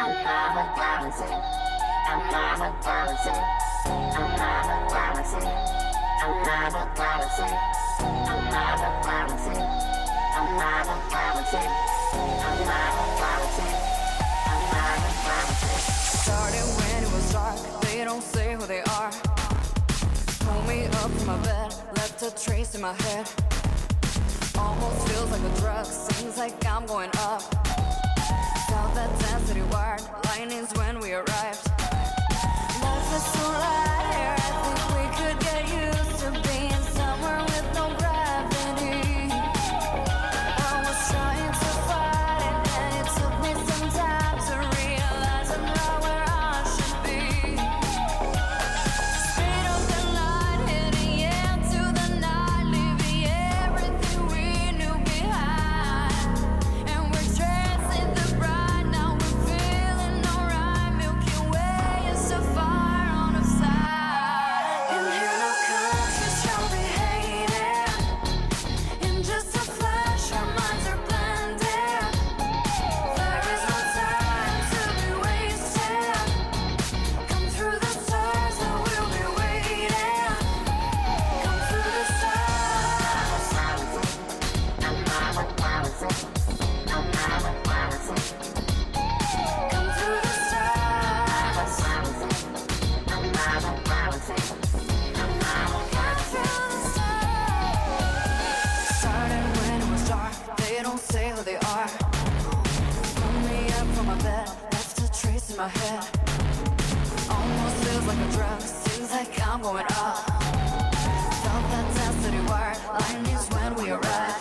Started when it was dark, they don't say who they are. Pulled me up from my bed, left a trace in my head. Almost feels like a drug, seems like I'm going up. Felt that density wired, lightning's when we arrived. Life is so light here, I think we could get used to being somewhere with no gravity. I was trying to fight it, and it took me some time to realize I'm not where I should be. Speed of the light, heading into the night, leaving everything we knew behind. And we're chasing the bright, now we're feeling alright. Milky Way is so far on our side. And here no countries shall be hated. In just a flash, our minds are blended. There is no time to be wasted. Come through the stars, and we'll be waiting. Come through the stars. Come through the stars. Started when it was dark, they don't say who they are. Pulled me up from my bed, left a trace in my head. Almost feels like a drug, seems like I'm going up. Felt that density wired, lightning's when we arrive.